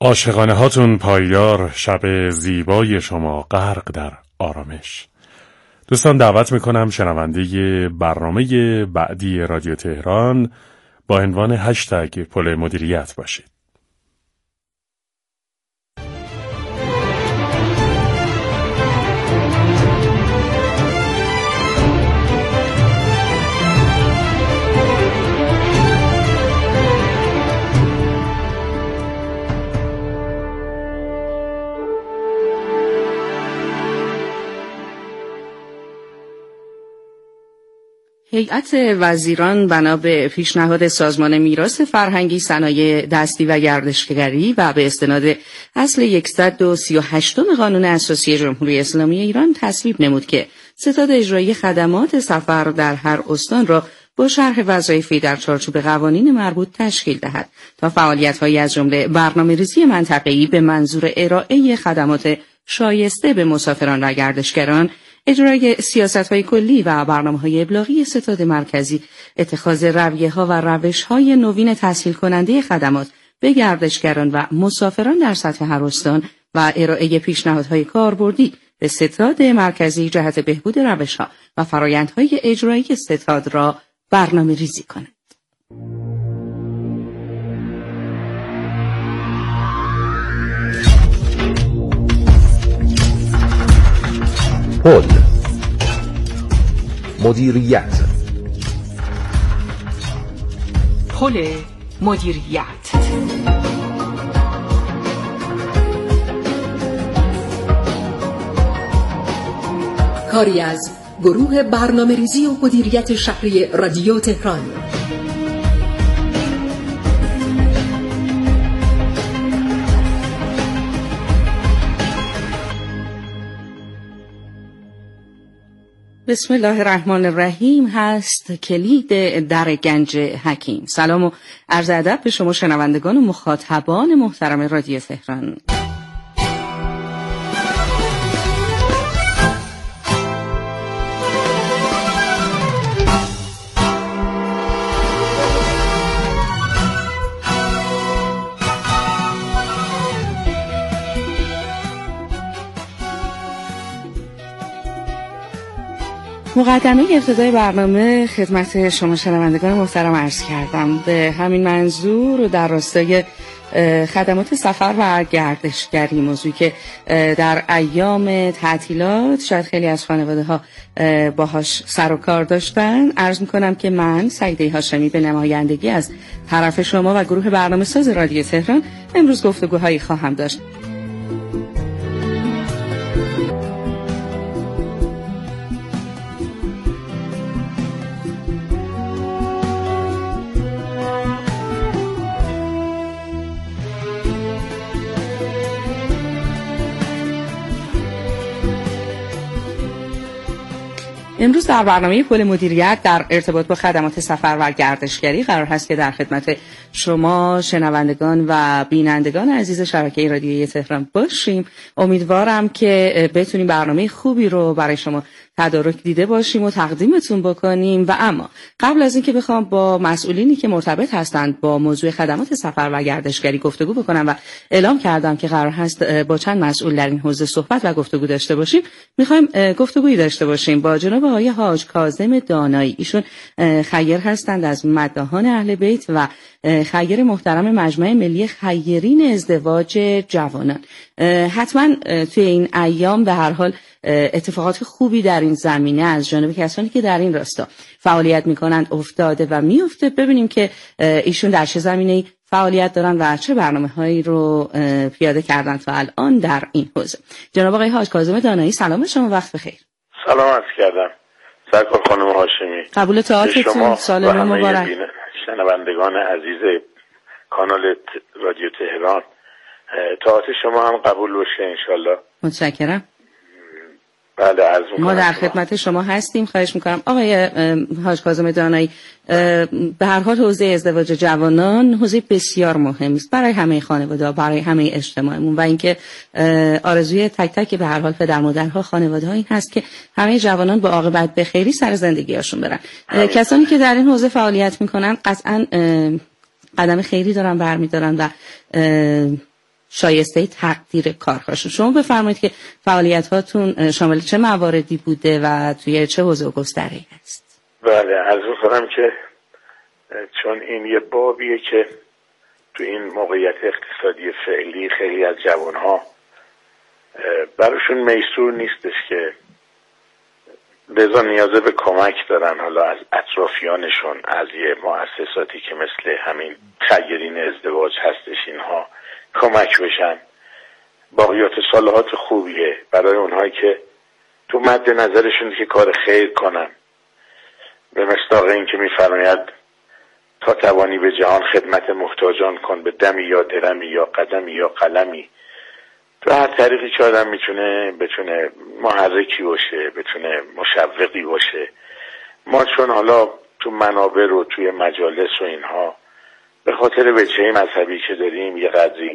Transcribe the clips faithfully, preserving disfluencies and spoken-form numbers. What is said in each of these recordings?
عاشقانه هاتون پایدار، شب زیبای شما غرق در آرامش. دوستان دعوت میکنم شنونده برنامه بعدی رادیو تهران با عنوان هشتگ پل مدیریت باشید. هیئت وزیران بنا به پیشنهاد سازمان میراث فرهنگی، صنایع دستی و گردشگری و به استناد اصل صد و سی و هشت قانون اساسی جمهوری اسلامی ایران تصویب نمود که ستاد اجرایی خدمات سفر در هر استان را با شرح وظایفی در چارچوب قوانین مربوط تشکیل دهد تا فعالیت‌هایی از جمله برنامه‌ریزی منطقه‌ای به منظور ارائه خدمات شایسته به مسافران و گردشگران، اجرای سیاست‌های کلی و برنامه‌های ابلاغی ستاد مرکزی، اتخاذ رویه‌ها و روش‌های نوین تسهیل کننده خدمات به گردشگران و مسافران در سطح هر استان و ارائه پیشنهادهای کاربردی به ستاد مرکزی جهت بهبود روش‌ها و فرآیندهای اجرایی ستاد را برنامه‌ریزی کند. پل مدیریت. پل مدیریت. کاری از گروه برنامه‌ریزی و مدیریت شهری رادیو تهران. بسم الله الرحمن الرحیم هست کلید در گنج حکیم. سلام و عرض ادب به شما شنوندگان و مخاطبان محترم رادیو تهران. مقدمه ابتدای برنامه خدمت شما شنوندگان محترم عرض کردم. به همین منظور در راستای خدمات سفر و گردشگری، موضوعی که در ایام تعطیلات شاید خیلی از خانواده ها باهاش سر و کار داشتن، عرض میکنم که من سعیده هاشمی به نمایندگی از طرف شما و گروه برنامه ساز رادیو تهران امروز گفتگوهایی خواهم داشت. امروز در برنامه پل مدیریت در ارتباط با خدمات سفر و گردشگری قرار هست که در خدمت شما شنوندگان و بینندگان عزیز شبکه رادیویی تهران باشیم. امیدوارم که بتونیم برنامه خوبی رو برای شما تدارک دیده باشیم و تقدیمتون بکنیم. و اما قبل از اینکه بخوام با مسئولینی که مرتبط هستند با موضوع خدمات سفر و گردشگری گفتگو بکنم و اعلام کردم که قرار هست با چند مسئول در این حوزه صحبت و گفتگو داشته باشیم، میخوایم گفتگویی داشته باشیم با جناب آقای حاج کاظم دانایی. ایشون خیر هستند از مداحان اهل بیت و خیر محترم مجمع ملی خیرین ازدواج جوانان. حتما توی این ایام به هر حال اتفاقات خوبی در این زمینه از جانب کسانی که در این راستا فعالیت میکنند افتاده و میفته. ببینیم که ایشون در چه زمینه‌ای فعالیت دارن و چه برنامه‌هایی رو پیاده کردن تا الان در این حوزه. جناب آقای حاج کاظم دانایی، سلام شما، وقت بخیر. سلام عرض کردم. سرکار خانم هاشمی، قبول طاعتتون، سال نو مبارک. شنوندگان عزیز کانال رادیو تهران، طاعت شما هم قبول باشه انشالله. متشکرم. بله عرض میکنم ما در خدمت شما هستیم. خواهش میکنم آقای حاج کاظم دانایی، به هر حال حوزه ازدواج جوانان حوزه بسیار مهمی است برای همه خانواده‌ها، برای همه اجتماعمون، و اینکه آرزوی تک تک به هر حال پدر مادرها، خانواده‌ها این هست که همه جوانان با عاقبت به خیری سر زندگی‌هاشون برن. کسانی که در این حوزه فعالیت میکنن قطعاً قدم خیری دارن برمی‌دارن و شایسته تقدیر کارهاشون. شما بفرمایید که فعالیت هاتون شامل چه مواردی بوده و توی چه حوزه و گستره‌ای هست؟ بله، عرض می‌کنم که چون این یه بابیه که تو این موقعیت اقتصادی فعلی خیلی از جوانها براشون میسور نیستش که لذا نیازه به کمک دارن، حالا از اطرافیانشون، از یه مؤسساتی که مثل همین خیرین ازدواج هستش اینها کمک بشن. باقیات صالحات خوبیه برای اونهایی که تو مد نظرشون که کار خیر کنن، به مصداق این که میفرماید تا توانی به جهان خدمت محتاجان کن، به دمی یا درمی یا قدمی یا قلمی. تو هر طریقی که آدم میتونه بتونه محرکی باشه، بتونه مشوقی باشه. ما چون حالا تو منابر و توی مجالس و اینها به خاطر وجهه مذهبی که داریم یه قدری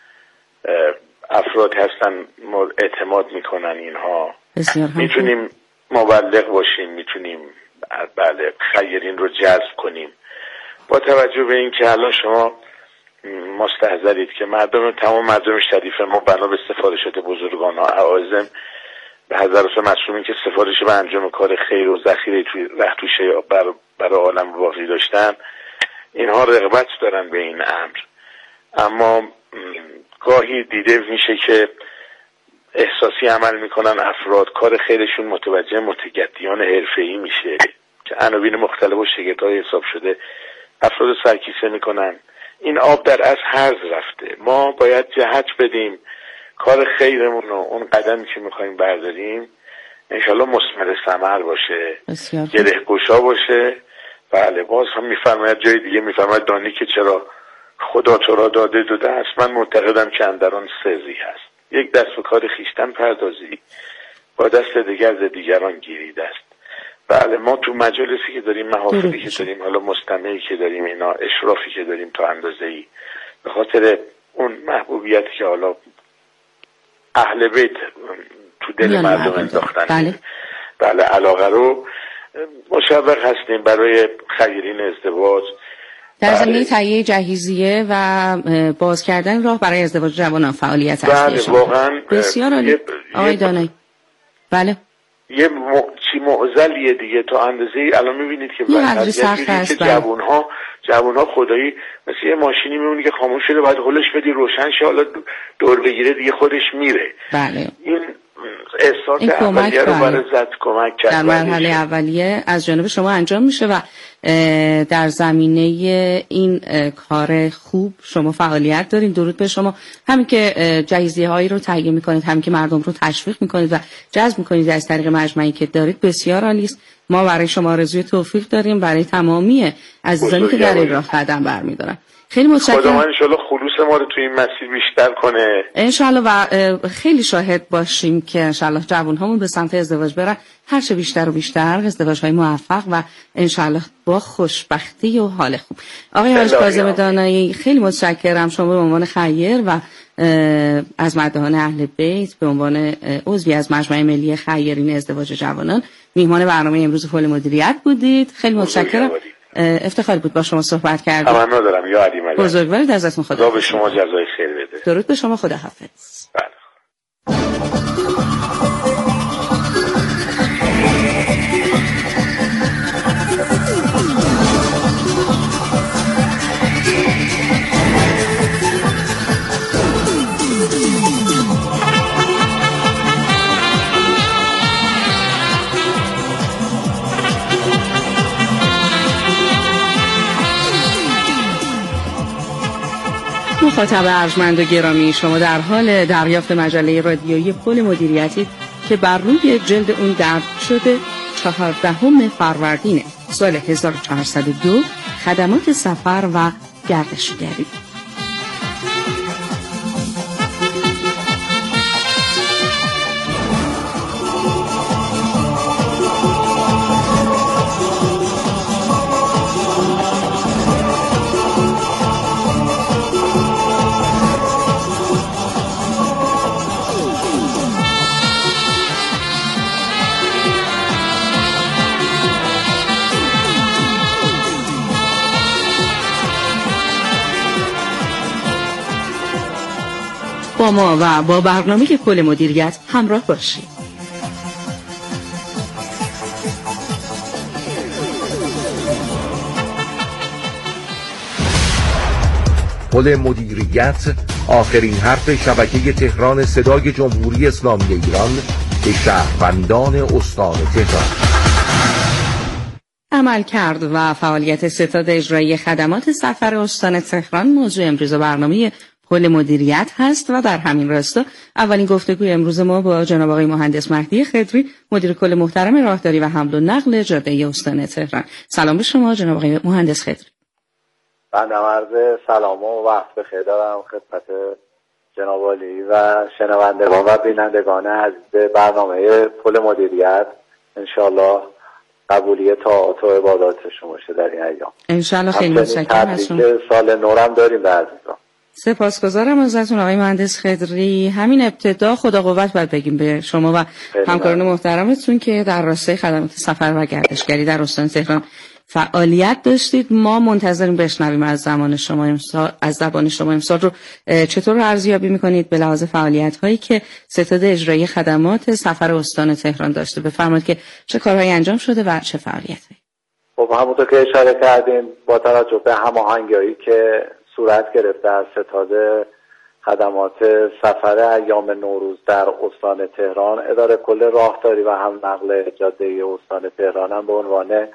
افراد هستن اعتماد میکنن اینها، میتونیم مبلغ باشیم، میتونیم بله خیرین رو جذب کنیم. با توجه به این که الان شما مستحضرید که مردم تمام مردم شریف ما بنا به سفارشات بزرگان ها اعاظم به حضرات معصومین که سفارش به انجام کار خیر و ذخیره توی رهتوشه بر برای عالم باقی داشتن، اینها رغبت دارن به این امر. اما گاهی دیده میشه که احساسی عمل میکنن افراد، کار خیرشون متوجه متگدیان حرفه‌ای میشه که عناوین مختلف و شگفت‌های حساب شده افراد سرکیسه میکنن. این آب در از هرز رفته. ما باید جهت بدیم کار خیرمون رو، اون قدمی که میخوایم برداریم انشالله مثمر ثمر باشه، گره گشا باشه. بله، باز هم میفرماید جای دیگه میفرماید دانی که چرا خدا تو را داده دو دست، من معتقدم که اندران سزی هست. یک دست به کار خیشتن پردازی، با دست دیگر ز دیگران گیرید است. بله، ما تو مجالسی که داریم، محافلی که داریم، حالا مستمعی که داریم، اینا اشرافی که داریم تا اندازه‌ای به خاطر اون محبوبیتی که حالا اهل بیت تو دل مردم انداختن، بله بله علاقه رو مشوق هستیم برای خیرین ازدواج در زمینه تهیه جهیزیه و باز کردن راه برای ازدواج جوانان فعالیت هست. بله واقعا بسیار عالی آقای دانایی. بله یه م... چی معضلیه دیگه تا اندازه‌ای الان می‌بینید که وضعیت جوان‌ها جوان‌ها خدایی مثل یه ماشینی میمونه که خاموش شده، باید هولش بدی روشن شه، حالا دور بگیره دیگه خودش میره. بله این احساس اولیه رو برای زد کمک کرد در مرحله اولیه از جانب شما انجام میشه و در زمینه این کار خوب شما فعالیت دارین. درود به شما. همین که جهیزیه هایی رو تهیه میکنید، همین که مردم رو تشویق میکنید و جذب میکنید از طریق مجمعی که دارید، بسیار عالی است. ما برای شما آرزوی توفیق داریم، برای تمامی عزیزانی که در این راه قدم برمیدارن. خیلی متشکرم. خدا ان شاءالله خلوص ما رو تو این مسیر بیشتر کنه ان شاءالله و خیلی شاهد باشیم که ان شاءالله جوان‌هامون به سمت ازدواج برن، هر چه بیشتر و بیشتر ازدواج‌های موفق و ان شاءالله با خوشبختی و حال خوب. آقای حاج کاظم دانایی خیلی متشکرم. شما به عنوان خیر و از مداحان اهل بیت به عنوان عضوی از مجمع ملی خیرین ازدواج جوانان میهمان برنامه امروز فول مدیریت بودید. خیلی متشکرم. افتخار بود با شما صحبت کردم. تمنا دارم یا علی ملک. بزرگوارید، ازتون خدا. خدا به شما جزای خیر بده. درود به شما. خدا حافظ. بله. مخاطب ارجمند و گرامی، شما در حال دریافت مجله رادیویی پل مدیریتی که بر روی جلد اون درج شده چهاردهم فروردین سال هزار و چهارصد و دو خدمات سفر و گردشگری. با ما و با برنامه پل مدیریت همراه باشید. پل مدیریت، آخرین حرف شبکه تهران صدای جمهوری اسلامی ایران به شهروندان استان تهران. عملکرد و فعالیت ستاد اجرایی خدمات سفر استان تهران موضوع امروز برنامه پل مدیریت هست و در همین راستا اولین گفتگوی امروز ما با جناب آقای مهندس مهدی خضری، مدیر کل محترم راهداری و حمل و نقل جاده استان تهران. سلام به شما جناب آقای مهندس خضری. بنده عرض سلام و وقت بخیر دارم خدمت جناب عالی و شنوندگان و بینندگان عزیز برنامه پل مدیریت. انشالله قبولی طاعات و عبادات شما شه در این ایام. انشالله خیلی متشکرم از شما. سال نورم داریم به عزیزان. سپاسگزارم ازتون آقای مهندس خضری. همین ابتدا خدا قوت باید بگیم به شما و همکاران محترمتون که در راستای خدمات سفر و گردشگری در استان تهران فعالیت داشتید. ما منتظریم بشنویم از زمان شما امسال، از زبان شما امسال رو چطور ارزیابی میکنید به لحاظ فعالیت هایی که ستاد اجرایی خدمات سفر استان تهران داشته. بفرمایید که چه کارهایی انجام شده و چه فعالیتایی. خب همونطور که اشاره کردیم با توجه به هماهنگی‌هایی که صورت گرفت در ستاد خدمات سفر ایام نوروز در استان تهران، اداره کل راهداری و حمل و نقل جاده استان تهران هم به عنوان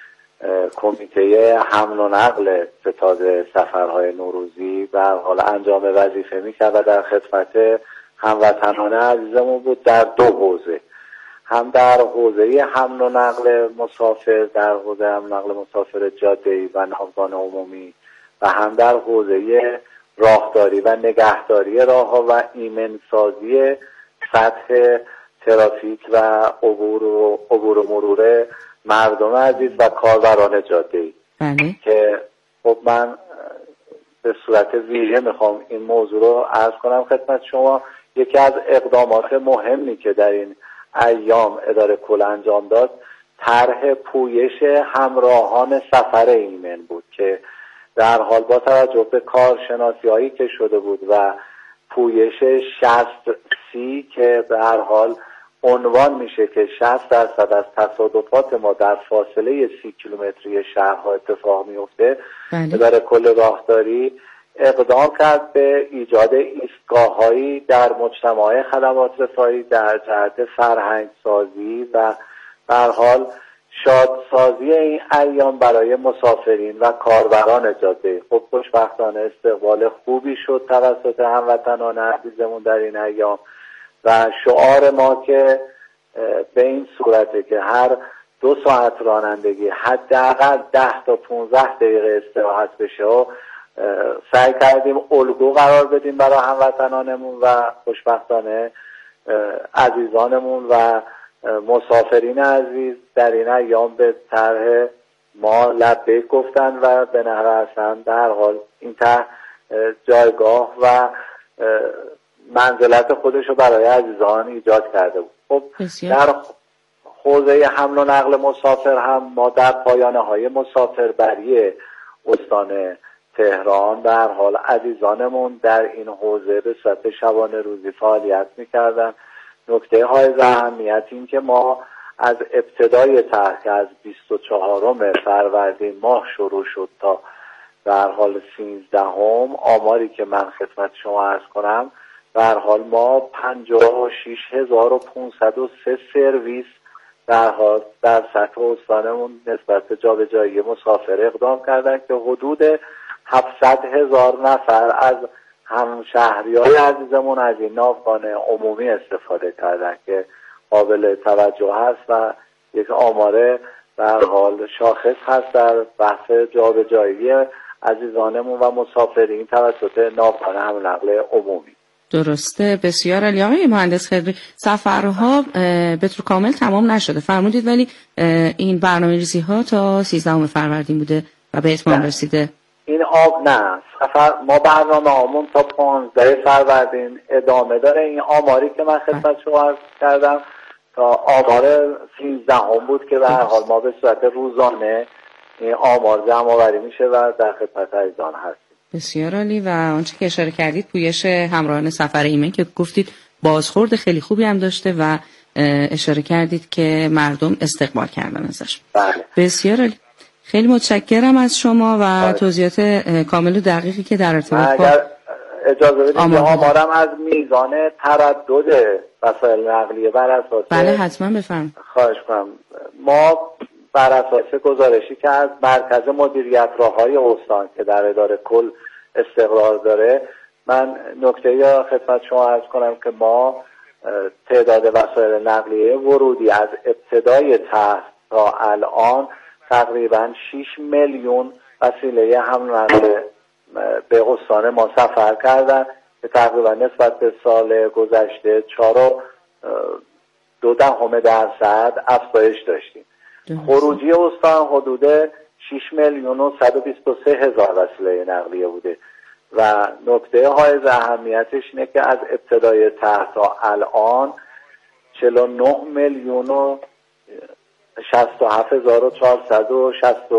کمیته حمل و نقل ستاد سفرهای نوروزی به حال انجام وظیفه میکرد و در خدمت هموطنان عزیزمون بود در دو حوزه، هم در حوزه حمل و نقل مسافر، در حوزه حمل و نقل مسافر جاده‌ای و ناوگان عمومی، و هم در حوزه راهداری و نگهداری راه‌ها و ایمن‌سازی سطح ترافیک و عبور و عبور و مرور مردم عزیز و کاربران جاده‌ای. بله. که خب من به صورت ویژه میخوام این موضوع رو عرض کنم خدمت شما. یکی از اقدامات مهمی که در این ایام اداره کل انجام داد، طرح پویش همراهان سفر ایمن بود که در حال با توجه به کارشناسی هایی که شده بود و پویش شصت سی که به هر حال عنوان میشه که شصت درصد از تصادفات ما در فاصله سی کیلومتری شهرها اتفاق میفته، اداره کل راهداری اقدام کرد به ایجاد ایستگاه‌هایی در مجتمع خدمات رسایی در جهت فرهنگ سازی و به هر حال شادسازی این ایام برای مسافرین و کاربران جاده. خب خوشبختانه استقبال خوبی شد توسط هموطنان عزیزمون در این ایام و شعار ما که به این صورته که هر دو ساعت رانندگی حداقل ده تا پونزده دقیقه استراحت بشه و سعی کردیم الگو قرار بدیم برای هموطنانمون و خوشبختانه عزیزانمون و مسافرین عزیز در این ایام به طرح ما لبیک گفتن و به نحو احسن در حال این طرح جایگاه و منزلت خودش رو برای عزیزان ایجاد کرده بود. خب در حوزه حمل و نقل مسافر هم ما در پایانه های مسافربری استان تهران به هر حال عزیزانمون در این حوزه به صورت شبانه روزی فعالیت میکردن. نکته های اهمیت این که ما از ابتدای طرح که از بیست و چهارم فروردین ماه شروع شد تا به هر حال سیزدهم، آماری که من خدمت شما عرض کنم، به هر حال ما پنجاه و شش هزار و پانصد و سه سرویس در حال در سطح استانمون نسبت به جابجایی مسافر اقدام کردن که حدود هفتصد هزار نفر از همشهریای عزیزمون از این ناوگان عمومی استفاده کردن که قابل توجه هست و یک آماره در حال شاخص هست در بحث جابجایی عزیزانمون و مسافرین توسط ناوگان حمل و نقل عمومی. درسته، بسیار عالی. آقای مهندس خضری، سفرها به طور کامل تمام نشده فرمودید، ولی این برنامه‌ریزی ها تا سیزدهم فروردین بوده و به اتمام رسیده. این آب نه سفر ما برنامه هامون تا پانزده فروردین ادامه داره. این آماری که من خدمت شما عرض کردم تا آمار سیزدهم بود که به هر حال ما به صورت روزانه این آمار جمع آوری میشه و در خدمت عزیزان هستیم. بسیار عالی. و آنچه که اشاره کردید پویش همراهان سفر ایمن که گفتید بازخورد خیلی خوبی هم داشته و اشاره کردید که مردم استقبال کردن ازش. بله. بسیار عالی. خیلی متشکرم از شما و بله. توضیحات کامل و دقیقی که در ارتباط با اجازه بدید آمارم از میزان تردد وسایل نقلیه بر اساس بله حتما بفرمایید. خواهش کنم. ما بر اساس گزارشی که از مرکز مدیریت راههای استان که در اداره کل استقرار داره، من نکته یا خدمت شما عرض کنم که ما تعداد وسایل نقلیه ورودی از ابتدای طرح تا الان تقریبا شش میلیون وسیله حمل به استان ما سفر کردن که تقریبا نسبت به سال گذشته چهار و دو دهم درصد افزایش داشتیم. خروجی استان حدود شش میلیون و صد و بیست و سه هزار وسیله نقلیه بوده و نکته حائز اهمیتش اینه که از ابتدای طرح تا الان چهل و نه میلیون و شصت و هفت هزار و چهارصد و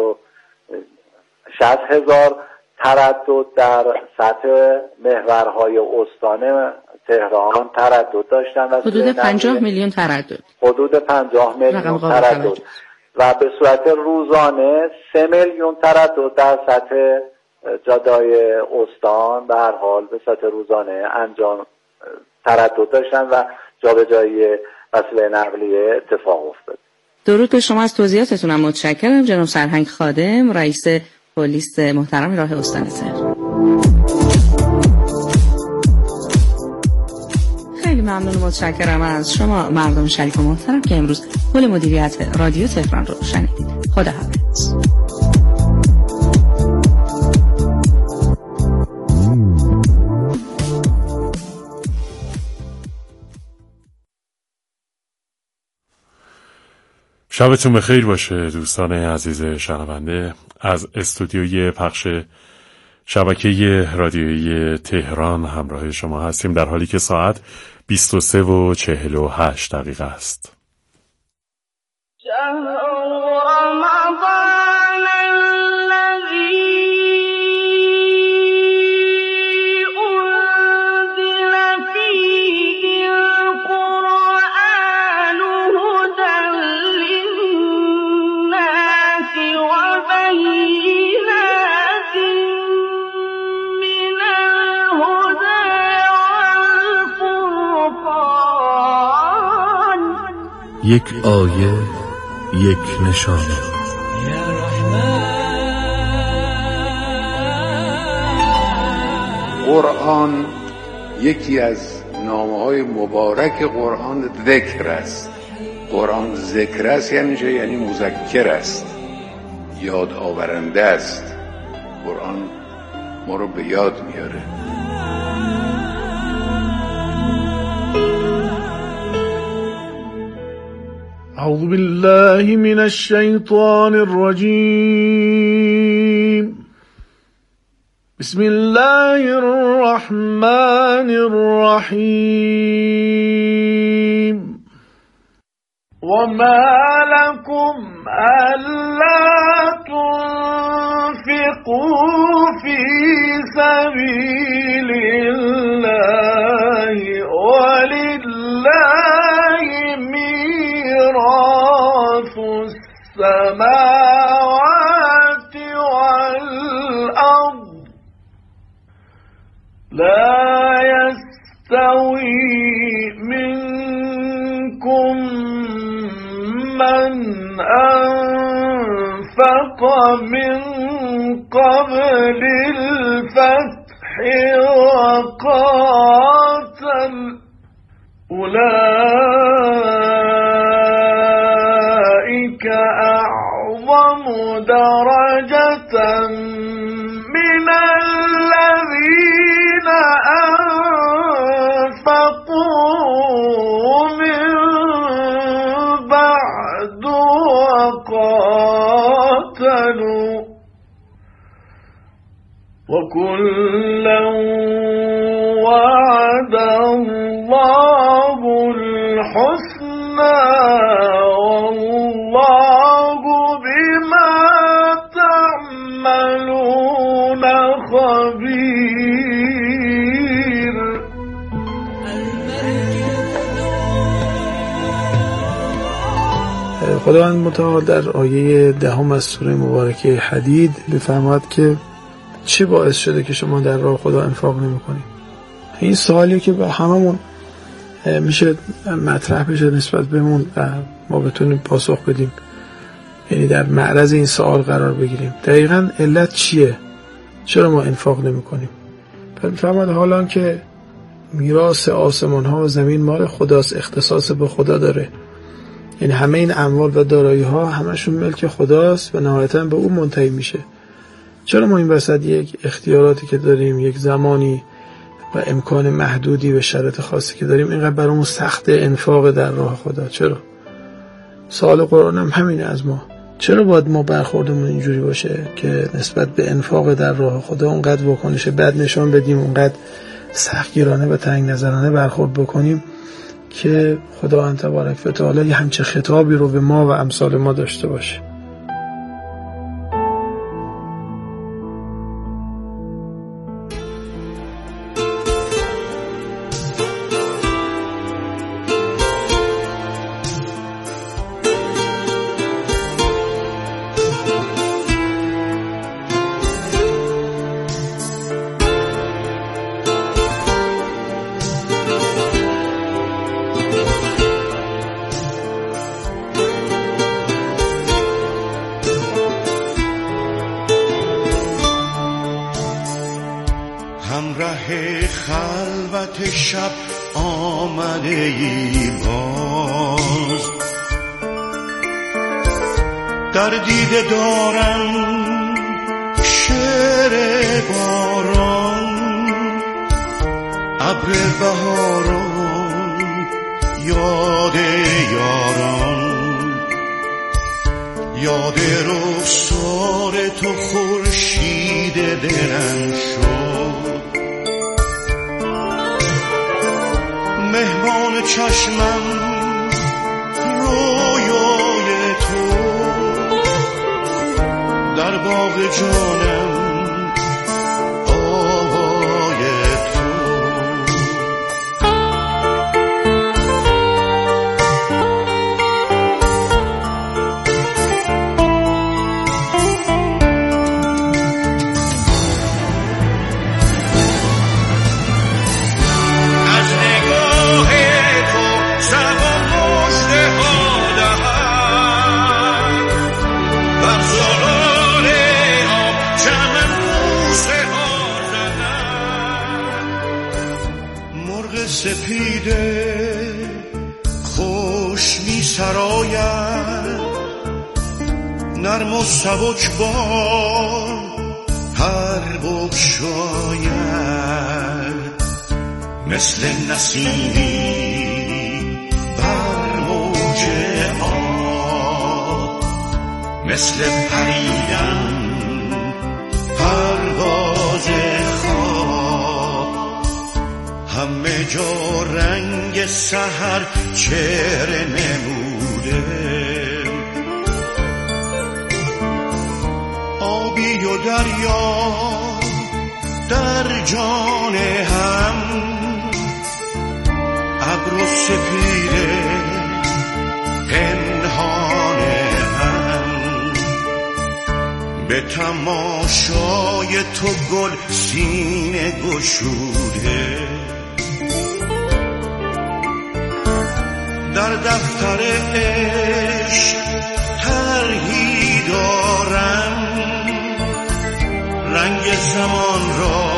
شصت هزار تردد در سطح محورهای استان تهران تردد داشتن. حدود پنجاه میلیون تردد. حدود پنجاه میلیون تردد و به صورت روزانه سه میلیون تردد در سطح جاده‌های استان به هر حال به صورت روزانه انجام تردد داشتن و جابجایی وسیله نقلیه اتفاق افتاد. درود به شما. از توضیحاتتونم متشکرم جناب سرهنگ خادم، رئیس پلیس محترم راه استان تهران. خیلی ممنون و متشکرم از شما مردم شریف و محترم که امروز پل مدیریت رادیو تهران رو شنیدید. خدا حافظ. شبتون بخیر باشه دوستان عزیز شنونده. از استودیوی پخش شبکه رادیویی تهران همراه شما هستیم در حالی که ساعت بیست و سه و چهل و هشت دقیقه است. یک آیه، یک نشانه. قرآن یکی از نامه‌های مبارک قرآن ذکر است. قرآن ذکر است یعنی چه؟ یعنی مذکر است، یاد آورنده است. قرآن ما رو به یاد میاره. أعوذ بالله من الشيطان الرجيم. بسم الله الرحمن الرحيم. وما لكم ألا تنفقوا في سبيل الله ولله ميراث السماوات والأرض لا يستوي منكم من أنفق من قبل الفتح وقاتل أولئك أعظم درجة من الذين أنفقوا من بعد وقاتلوا وكلا وعد الله الحسنى والله بما تعملون خبير. خداوند متعال در آیه دهم از سوره مبارکه حدید بفرماید که چه باعث شده که شما در راه خدا انفاق نمی کنید. این سوالی که به هممون میشه مطرح بشه نسبت بهمون و ما بتونیم پاسخ بدیم، یعنی در معرض این سوال قرار بگیریم دقیقاً علت چیه؟ چرا ما انفاق نمی کنیم؟ بفرماید حالا که میراث آسمان ها و زمین مال خداست، اختصاص به خدا داره، یعنی همه این اموال و دارایی ها همشون ملک خداست و نهایتاً به اون منتهی میشه. چرا ما این وسط یک اختیاراتی که داریم، یک زمانی و امکان محدودی و شرط خاصی که داریم، اینقدر برامون سخت انفاق در راه خدا؟ چرا؟ سوال قرآن هم همینه از ما. چرا باید ما برخوردمون اینجوری باشه که نسبت به انفاق در راه خدا اونقدر واکنش بد نشان بدیم، اونقدر سختگیرانه و تنگ نظرانه برخورد بکنیم که خداوند تبارک و تعالی همچه خطابی رو به ما و امثال ما داشته باشه؟ همراه خلوت شب آمده ای باز، در دیده دارم شعر باران، ابر بهاران، یاد یاران، یاد رخسار تو خورشید دلم شد، مهمان چشمم رویای تو، در باغ جانم آوای تو. سپیده خوش می سراید، نرم و سبک بال پر بگشاید، مثل نسیمی بر موج آب، مثل پریدن پرواز همه جا رنگ سحر چهره نموده، آبی و دریا در جان هم، ابر و سپیده پنهان هم، به تماشای تو گل سینه گشوده، در دفتر عشق طرحی دارم، رنگ زمان را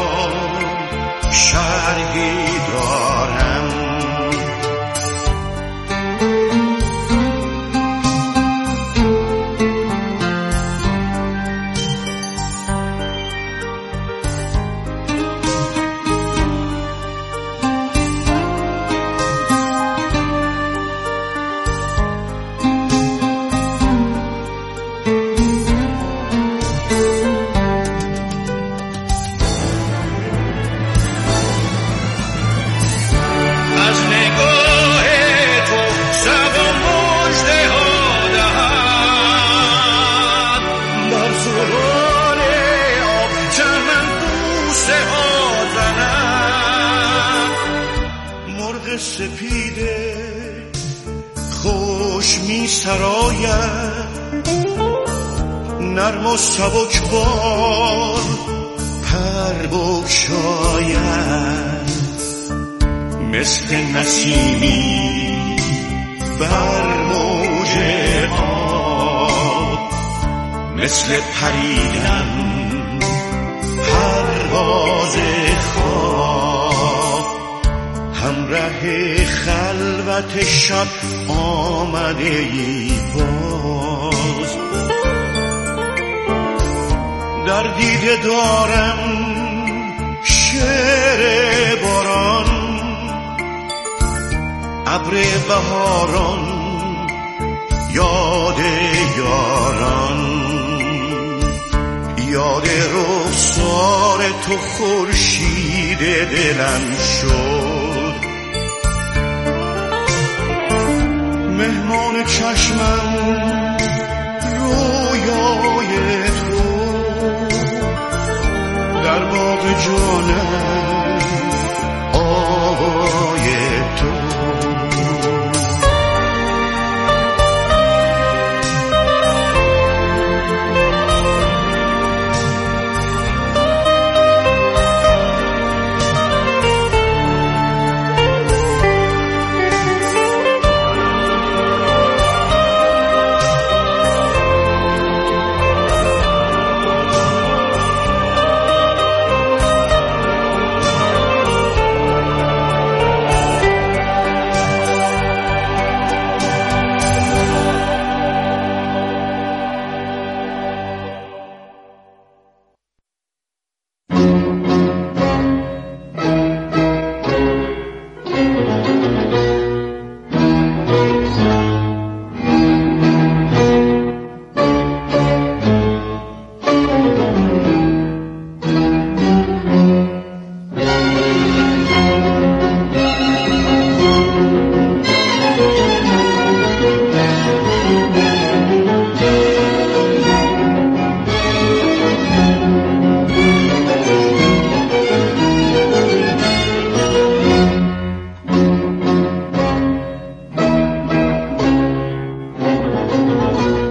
شرحی دارم. سپیده خوش خوش می سراید، نرم و سبک بار پر بگشاید، مثل نسیمی بر موج آب، مثل پریدن پرواز خواب، همراه خلوت شب آمده ای باز. در دیده دارم شعر باران، ابر بهاران، یاد یاران، یاد رخسار تو خورشید دلم شد. مهمان چشمم رویای تو، در باغ جانم